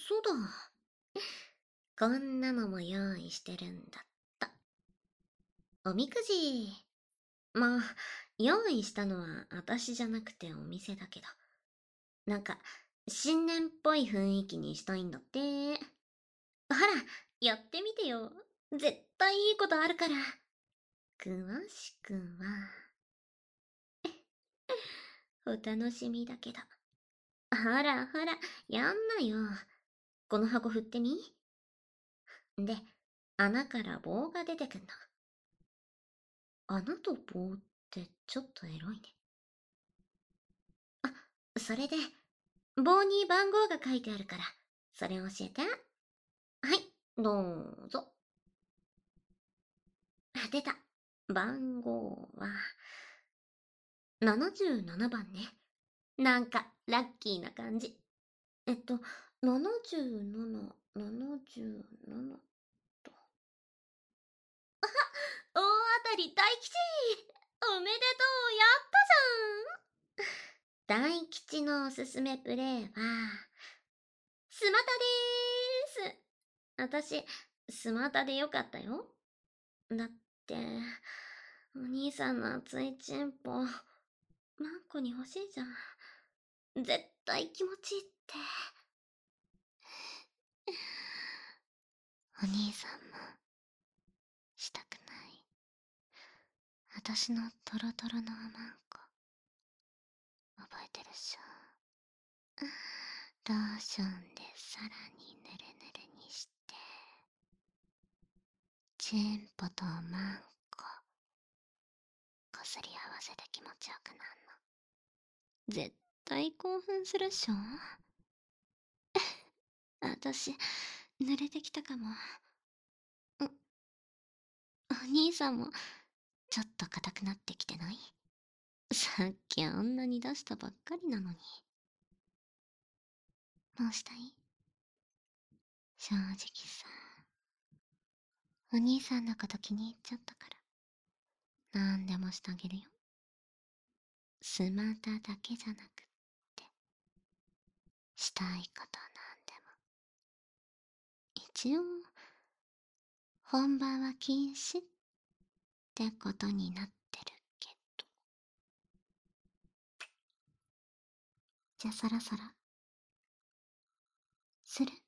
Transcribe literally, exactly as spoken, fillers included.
そうだ。こんなのも用意してるんだった。おみくじ。まあ、用意したのは私じゃなくてお店だけど。なんか、新年っぽい雰囲気にしたいんだって。ほら、やってみてよ。絶対いいことあるから。詳しくは、お楽しみだけど。ほらほら、やんなよ。この箱振ってみ。で、穴から棒が出てくんの。穴と棒ってちょっとエロいね。あ、それで、棒に番号が書いてあるから、それ教えて。はい、どうぞ。あ、出た。番号は、ななじゅうななばんね。なんか、ラッキーな感じ。えっと、ななじゅうなな、ななじゅうななと。大当たり大吉。おめでとう、やったじゃん。大吉のおすすめプレイは、スマタでーす。私、スマタでよかったよ。だって、お兄さんの熱いチンポ、マンコに欲しいじゃん。絶対気持ちいいって。お兄さんも、したくない。私のトロトロのマンコ、覚えてるっしょ。ローションでさらにぬるぬるにして、チンポとマンコ、こすり合わせて気持ちよくなんの。絶対興奮するっしょ。私、濡れてきたかも。お兄さんも、ちょっと硬くなってきてない？さっきあんなに出したばっかりなのに。もうしたい？正直さ、お兄さんのこと気に入っちゃったから、なんでもしてあげるよ。スマタだけじゃなくって、したいことなんでも。一応、本番は禁止ってことになってるけど。じゃあそろそろ、する？